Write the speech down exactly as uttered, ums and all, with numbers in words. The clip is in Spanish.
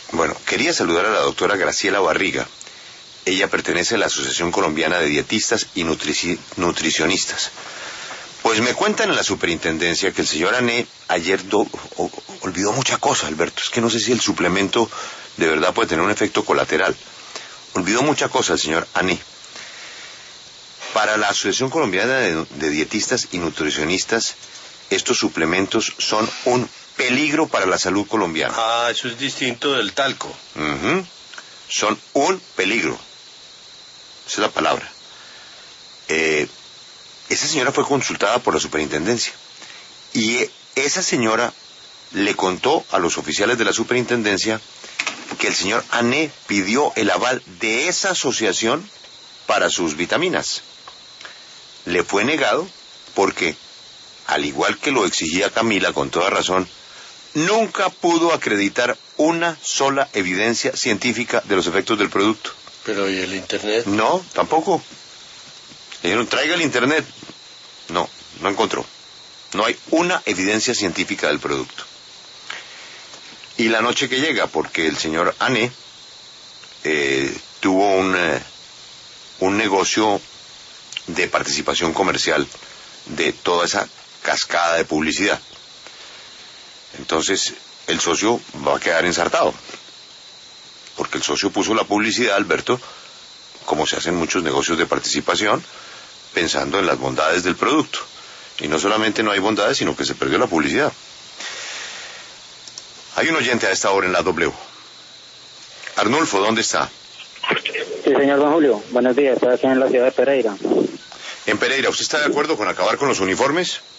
Bueno, quería saludar a la doctora Graciela Barriga. Ella pertenece a la Asociación Colombiana de Dietistas y Nutrici- Nutricionistas. Pues me cuentan en la superintendencia que el señor Ané ayer do- o- olvidó mucha cosa, Alberto. Es que no sé si el suplemento de verdad puede tener un efecto colateral. Olvidó mucha cosa el señor Ané. Para la Asociación Colombiana de, de Dietistas y Nutricionistas, estos suplementos son un peligro para la salud colombiana. Ah, eso es distinto del talco. Ujú. Son un peligro. Esa es la palabra. Eh, esa señora fue consultada por la superintendencia. Y eh, esa señora le contó a los oficiales de la superintendencia que el señor Ané pidió el aval de esa asociación para sus vitaminas. Le fue negado porque, al igual que lo exigía Camila con toda razón, nunca pudo acreditar una sola evidencia científica de los efectos del producto. Pero ¿y el internet? No, tampoco. Le dijeron, traiga el internet. No, no encontró. No hay una evidencia científica del producto. Y la noche que llega, porque el señor Ané eh, tuvo un, eh, un negocio de participación comercial de toda esa cascada de publicidad. Entonces, el socio va a quedar ensartado. Porque el socio puso la publicidad, Alberto, como se hacen muchos negocios de participación, pensando en las bondades del producto. Y no solamente no hay bondades, sino que se perdió la publicidad. Hay un oyente a esta hora en la W. Arnulfo, ¿dónde está? Sí, señor Don Julio. Buenos días. Estoy aquí en la ciudad de Pereira. En Pereira, ¿usted está de acuerdo con acabar con los uniformes?